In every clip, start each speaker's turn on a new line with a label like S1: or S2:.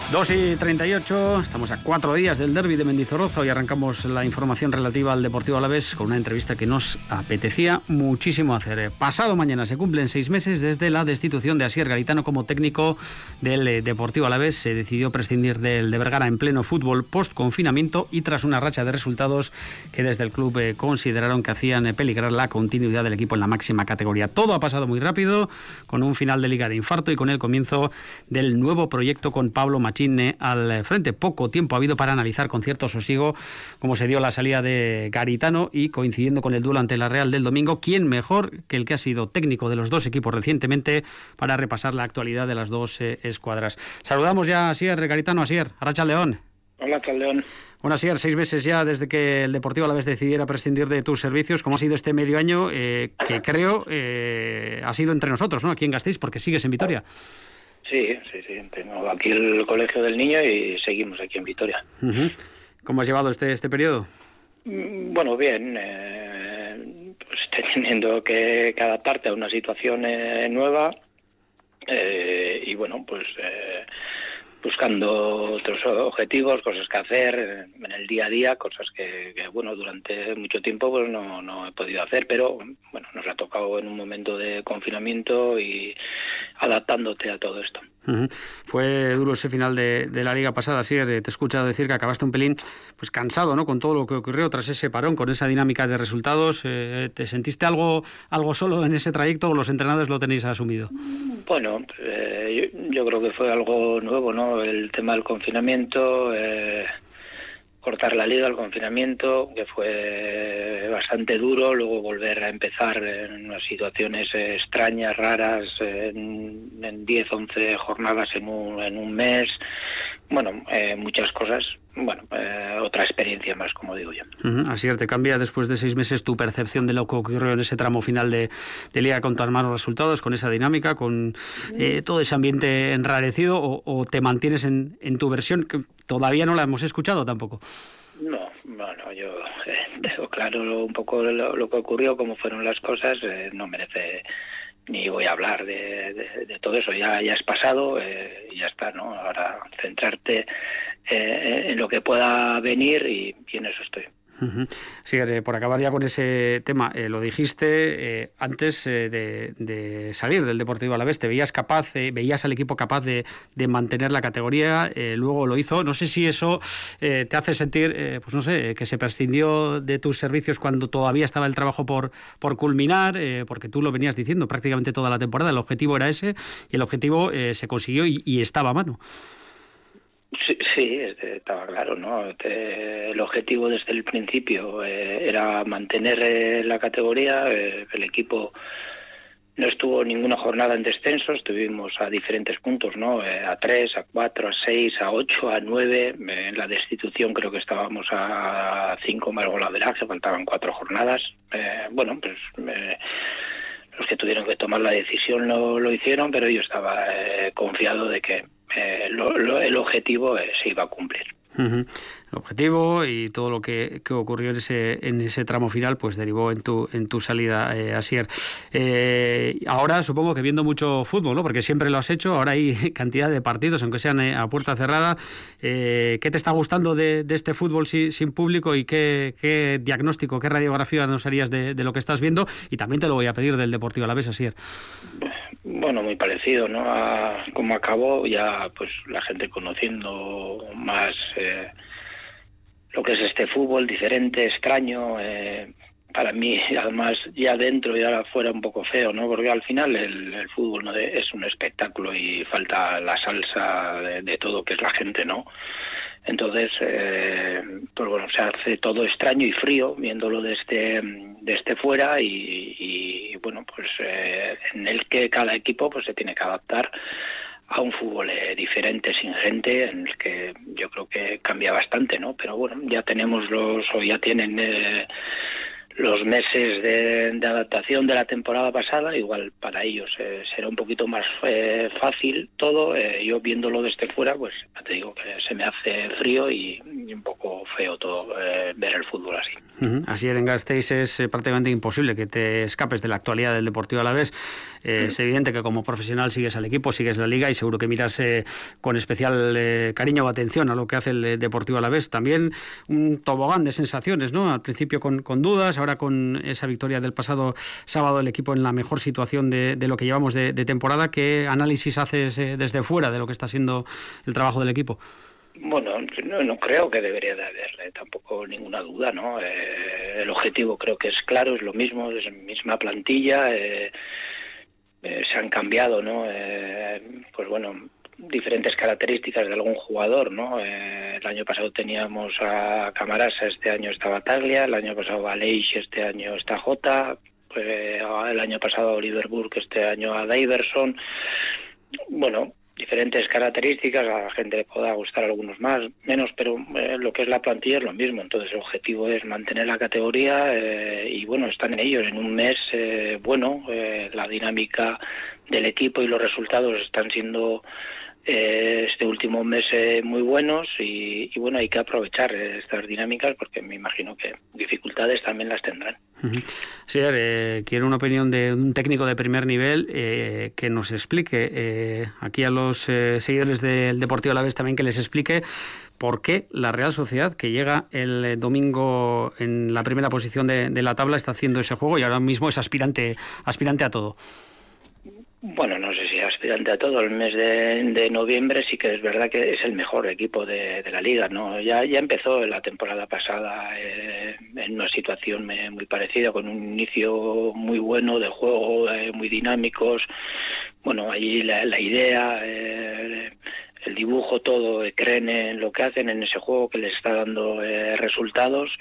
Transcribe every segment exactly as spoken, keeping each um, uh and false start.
S1: dos y treinta y ocho, estamos a cuatro días del derbi de Mendizorroza y arrancamos la información relativa al Deportivo Alavés con una entrevista que nos apetecía muchísimo hacer. Pasado mañana se cumplen seis meses desde la destitución de Asier Garitano como técnico del Deportivo Alavés. Se decidió prescindir del de Vergara en pleno fútbol post-confinamiento y tras una racha de resultados que desde el club eh, consideraron que hacían eh, peligrar la continuidad del equipo en la máxima categoría. Todo ha pasado muy rápido, con un final de liga de infarto y con el comienzo del nuevo proyecto con Pablo Machín al frente. Poco tiempo ha habido para analizar con cierto sosiego cómo se dio la salida de Garitano y coincidiendo con el duelo ante la Real del domingo, ¿quién mejor que el que ha sido técnico de los dos equipos recientemente para repasar la actualidad de las dos eh, escuadras? Saludamos ya a Asier Garitano. Asier, Arratsaldeon.
S2: Hola, Arratsaldeon.
S1: Bueno, Asier, seis meses ya desde que el Deportivo Alavés decidiera prescindir de tus servicios. ¿Cómo ha sido este medio año eh, que creo eh, ha sido entre nosotros, ¿no? Aquí en Gasteiz, porque sigues en Vitoria.
S2: Sí, sí, sí. Tengo aquí el colegio del niño y seguimos aquí en Vitoria.
S1: Uh-huh. ¿Cómo has llevado este este periodo?
S2: Bueno, bien. Eh, pues teniendo que, que adaptarte a una situación eh, nueva eh, y bueno, pues eh, buscando otros objetivos, cosas que hacer en el día a día, cosas que, que bueno, durante mucho tiempo pues no, no he podido hacer, pero bueno, nos ha tocado en un momento de confinamiento y adaptándote a todo esto.
S1: Uh-huh. Fue duro ese final de, de la liga pasada, sí, te he escuchado decir que acabaste un pelín pues cansado, ¿no? Con todo lo que ocurrió tras ese parón, con esa dinámica de resultados. Eh, ¿Te sentiste algo algo solo en ese trayecto o los entrenadores lo tenéis asumido?
S2: Bueno, eh, yo, yo creo que fue algo nuevo, ¿no? El tema del confinamiento, eh, cortar la liga, el confinamiento, que fue bastante duro, luego volver a empezar en unas situaciones eh, extrañas, raras, en, en diez, once jornadas en un, en un mes, bueno, eh, muchas cosas. Bueno, eh, otra experiencia más, como digo yo.
S1: Uh-huh. Así es, ¿te cambia después de seis meses tu percepción de lo que ocurrió en ese tramo final de, de liga con tan malos resultados, con esa dinámica, con eh, todo ese ambiente enrarecido, o, o te mantienes en, en tu versión, que todavía no la hemos escuchado tampoco?
S2: No, bueno, yo eh, tengo claro un poco lo, lo que ocurrió, cómo fueron las cosas, eh, no merece ni voy a hablar de, de, de todo eso, ya ya es pasado eh, y ya está, ¿no? Ahora centrarte eh, en lo que pueda venir y, y en eso estoy.
S1: Uh-huh. Sí, eh, por acabar ya con ese tema, eh, lo dijiste eh, antes eh, de, de salir del Deportivo Alavés, te veías capaz, eh, veías al equipo capaz de, de mantener la categoría, eh, luego lo hizo. No sé si eso eh, te hace sentir, eh, pues no sé, que se prescindió de tus servicios cuando todavía estaba el trabajo por, por culminar, eh, porque tú lo venías diciendo prácticamente toda la temporada, el objetivo era ese y el objetivo eh, se consiguió y, y estaba a mano.
S2: Sí, sí, estaba claro, ¿no? El objetivo desde el principio eh, era mantener eh, la categoría. Eh, el equipo no estuvo ninguna jornada en descenso, estuvimos a diferentes puntos, ¿no? Eh, a tres, a cuatro, a seis, a ocho, a nueve. Eh, en la destitución creo que estábamos a cinco más golaveraje, faltaban cuatro jornadas. Eh, bueno, pues eh, los que tuvieron que tomar la decisión lo, lo hicieron, pero yo estaba eh, confiado de que Eh, lo, lo, el objetivo eh, se iba a cumplir.
S1: Uh-huh. El objetivo y todo lo que, que ocurrió en ese en ese tramo final pues derivó en tu en tu salida, eh, Asier. Eh, ahora supongo que viendo mucho fútbol, ¿no? Porque siempre lo has hecho, ahora hay cantidad de partidos, aunque sean eh, a puerta cerrada. Eh, ¿Qué te está gustando de, de este fútbol sin, sin público y qué, qué diagnóstico, qué radiografía nos harías de, de lo que estás viendo? Y también te lo voy a pedir del Deportivo Alavés, Asier.
S2: Bueno, muy parecido, ¿no? A cómo acabó, ya pues la gente conociendo más eh, lo que es este fútbol diferente, extraño, eh, para mí además ya dentro y ahora fuera un poco feo, ¿no? Porque al final el, el fútbol no de, es un espectáculo y falta la salsa de, de todo que es la gente, ¿no? Entonces, eh, pues bueno, se hace todo extraño y frío viéndolo desde, desde fuera y, y bueno, pues eh, en el que cada equipo pues se tiene que adaptar a un fútbol eh, diferente, sin gente, en el que yo creo que cambia bastante, ¿no? Pero bueno, ya tenemos los, o ya tienen eh, los meses de, de adaptación de la temporada pasada, igual para ellos eh, será un poquito más eh, fácil todo. Eh, yo viéndolo desde fuera, pues ya te digo que se me hace frío y, y un poco feo todo eh, ver el fútbol así.
S1: Uh-huh. Así en Gasteiz es eh, prácticamente imposible que te escapes de la actualidad del Deportivo Alavés. Eh, uh-huh. Es evidente que como profesional sigues al equipo, sigues la liga y seguro que miras eh, con especial eh, cariño o atención a lo que hace el Deportivo Alavés. También un tobogán de sensaciones, ¿no? Al principio con, con dudas, ahora con esa victoria del pasado sábado el equipo en la mejor situación de, de lo que llevamos de, de temporada. ¿Qué análisis haces eh, desde fuera de lo que está siendo el trabajo del equipo?
S2: Bueno, no, no creo que debería de haber tampoco ninguna duda, ¿no? Eh, el objetivo creo que es claro, es lo mismo, es la misma plantilla, eh, eh, se han cambiado, ¿no? Eh, pues bueno, diferentes características de algún jugador, ¿no? Eh, el año pasado teníamos a Camarasa, este año está Bataglia, el año pasado a Aleix, este año está Jota, eh, el año pasado a Oliver Burke, este año a Daverson. Bueno, diferentes características, a la gente le pueda gustar algunos más, menos, pero eh, lo que es la plantilla es lo mismo. Entonces el objetivo es mantener la categoría eh, y bueno, están en ellos. En un mes, eh, bueno, eh, la dinámica del equipo y los resultados están siendo eh, este último mes eh, muy buenos y, y bueno, hay que aprovechar eh, estas dinámicas porque me imagino que dificultades también las tendrán.
S1: Sí, eh, quiero una opinión de un técnico de primer nivel eh, que nos explique, eh, aquí a los eh, seguidores del Deportivo Alavés también, que les explique por qué la Real Sociedad, que llega el domingo en la primera posición de, de la tabla, está haciendo ese juego y ahora mismo es aspirante, aspirante a todo.
S2: Bueno, no sé si aspirante a todo. El mes de, de noviembre sí que es verdad que es el mejor equipo de, de la liga, ¿no? Ya ya empezó la temporada pasada eh, en una situación eh, muy parecida, con un inicio muy bueno de juego, eh, muy dinámicos. Bueno, ahí la, la idea, eh, el dibujo, todo, eh, creen en lo que hacen, en ese juego que les está dando eh, resultados.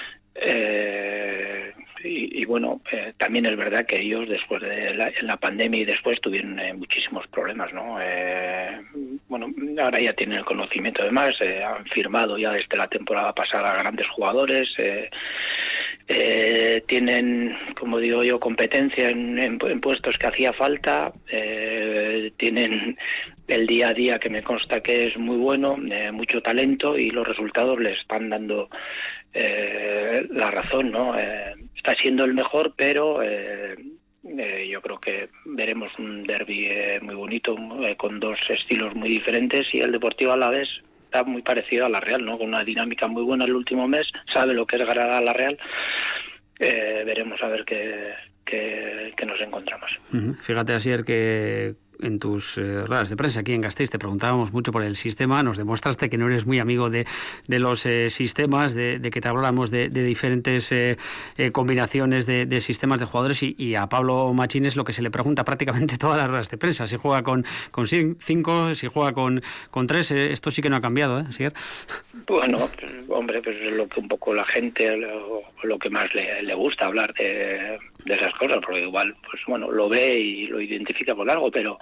S2: Eh, y, y bueno, eh, también es verdad que ellos después de la, en la pandemia y después tuvieron eh, muchísimos problemas, ¿no? Eh, bueno, ahora ya tienen el conocimiento de más, eh, han firmado ya desde la temporada pasada grandes jugadores, eh, eh, tienen, como digo yo, competencia en, en, en puestos que hacía falta, eh, tienen el día a día que me consta que es muy bueno, eh, mucho talento y los resultados les están dando eh, la razón, ¿no? Eh, está siendo el mejor, pero eh, eh, yo creo que veremos un derbi eh, muy bonito, eh, con dos estilos muy diferentes y el Deportivo Alavés está muy parecido a la Real, ¿no? Con una dinámica muy buena el último mes, sabe lo que es ganar a la Real. Eh, veremos a ver qué, qué, qué nos encontramos.
S1: Uh-huh. Fíjate, Asier, que en tus eh, ruedas de prensa aquí en Gasteiz te preguntábamos mucho por el sistema, nos demostraste que no eres muy amigo de, de los eh, sistemas, de, de que te habláramos de, de diferentes eh, eh, combinaciones de, de sistemas de jugadores y, y a Pablo Machín es lo que se le pregunta prácticamente todas las ruedas de prensa, si juega con, con cinco, si juega con, con tres, eh, esto sí que no ha cambiado, ¿eh, Asier?
S2: Bueno, pues, hombre, pues es lo que un poco la gente, lo, lo que más le, le gusta hablar de, de esas cosas, porque igual, pues bueno, lo ve y lo identifica con algo, pero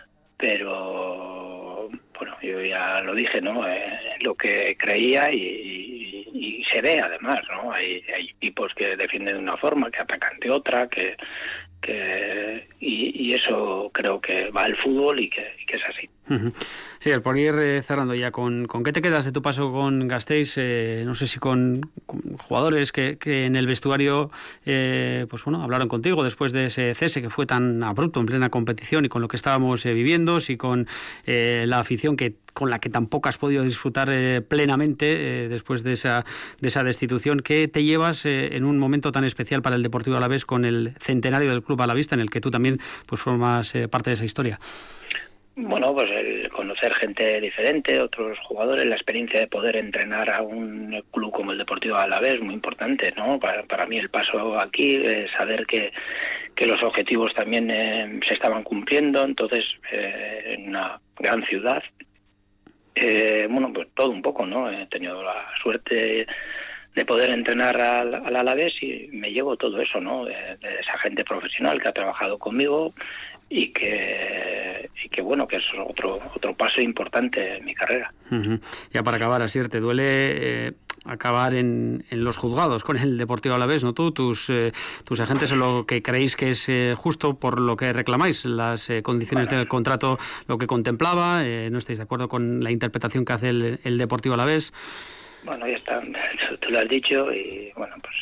S2: pero bueno, yo ya lo dije, ¿no? Eh, lo que creía y, y, y se ve además, ¿no? Hay, hay equipos que defienden de una forma, que atacan de otra, que que y, y eso creo que va al fútbol y que, y que es así.
S1: Uh-huh. Sí, por ir eh, cerrando ya, ¿con, ¿con qué te quedas de tu paso con Gasteiz? Eh, no sé si con, con jugadores que, que en el vestuario eh, pues bueno, hablaron contigo después de ese cese que fue tan abrupto en plena competición y con lo que estábamos eh, viviendo, si con eh, la afición que con la que tampoco has podido disfrutar eh, plenamente eh, después de esa de esa destitución. ¿Qué te llevas eh, en un momento tan especial para el Deportivo Alavés con el centenario del club alavista en el que tú también pues formas eh, parte de esa historia?
S2: Bueno, pues el conocer gente diferente, otros jugadores, la experiencia de poder entrenar a un club como el Deportivo Alavés, muy importante, ¿no? Para, para mí el paso aquí, eh, saber que, que los objetivos también eh, se estaban cumpliendo, entonces eh, en una gran ciudad, eh, bueno, pues todo un poco, ¿no? He tenido la suerte de poder entrenar al, al Alavés y me llevo todo eso, ¿no? De, de esa gente profesional que ha trabajado conmigo y que y que bueno, que es otro otro paso importante en mi carrera.
S1: Uh-huh. Ya para acabar, Asier, ¿te duele eh, acabar en, en los juzgados con el Deportivo Alavés, ¿no? Tú, tus, eh, tus agentes, en lo que creéis que es eh, justo por lo que reclamáis, las eh, condiciones bueno. del contrato, lo que contemplaba, eh, no estáis de acuerdo con la interpretación que hace el, el Deportivo Alavés.
S2: Bueno, ya está, tú lo has dicho y bueno, pues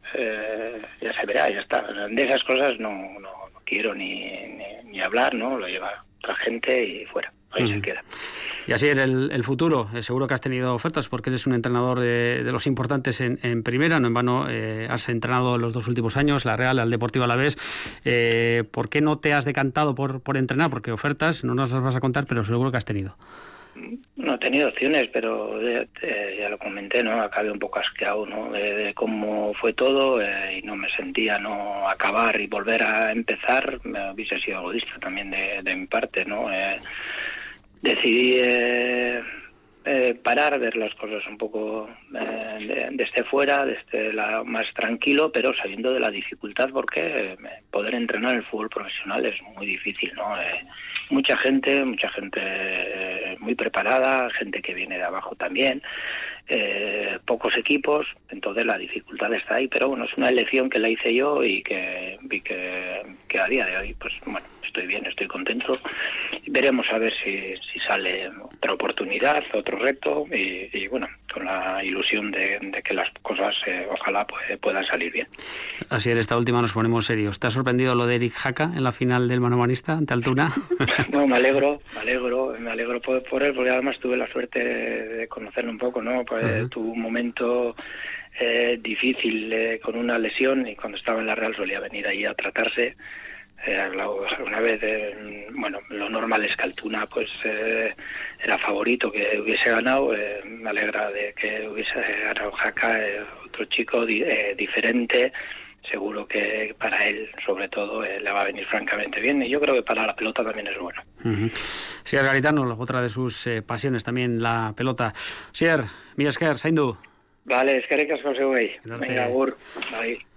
S2: eh, ya se verá, ya está. De esas cosas no, no, no quiero ni, ni, ni hablar, ¿no? Lo lleva otra gente y fuera, ahí mm. se queda.
S1: Y así era el, el futuro. Eh, seguro que has tenido ofertas porque eres un entrenador de, de los importantes en, en primera. No en vano eh, has entrenado los dos últimos años, la Real, al Deportivo Alavés. Eh, ¿Por qué no te has decantado por, por entrenar? Porque ofertas no nos las vas a contar, pero seguro que has tenido.
S2: No he tenido opciones, pero ya, ya lo comenté, ¿no? Acabé un poco asqueado, ¿no? De, de cómo fue todo eh, y no me sentía, ¿no? Acabar y volver a empezar me hubiese sido egoísta también de, de mi parte, ¿no? Eh, decidí eh, eh, parar, ver las cosas un poco eh, de, desde fuera, desde la más tranquilo, pero sabiendo de la dificultad, porque eh, poder entrenar el fútbol profesional es muy difícil, ¿no? Eh, mucha gente, mucha gente eh, muy preparada, gente que viene de abajo también, eh, pocos equipos, entonces la dificultad está ahí, pero bueno, es una elección que la hice yo y que vi que, que a día de hoy, pues bueno, estoy bien, estoy contento. Veremos a ver si, si sale otra oportunidad, otro reto y, y bueno, con la ilusión de, de que las cosas eh, ojalá pues, puedan salir bien.
S1: Así en esta última nos ponemos serios. ¿Te ha sorprendido lo de Eric Jaca en la final del manomanista ante Altuna?
S2: No, me alegro, me alegro, me alegro por, por él, porque además tuve la suerte de conocerlo un poco, ¿no? Pues uh-huh. Tuvo un momento eh, difícil eh, con una lesión y cuando estaba en la Real solía venir ahí a tratarse. Eh, una vez, eh, bueno, lo normal es que Altuna pues eh, era favorito que hubiese ganado, eh, me alegra de que hubiese ganado Jaca, eh, otro chico di, eh, diferente, seguro que para él sobre todo eh, le va a venir francamente bien y yo creo que para la pelota también es bueno.
S1: Uh-huh. Sier Garitano, otra de sus eh, pasiones también la pelota. Sier, mila esker, zaindu.
S2: Vale, eskerrik asko zeuei. Venga, agur. Bai.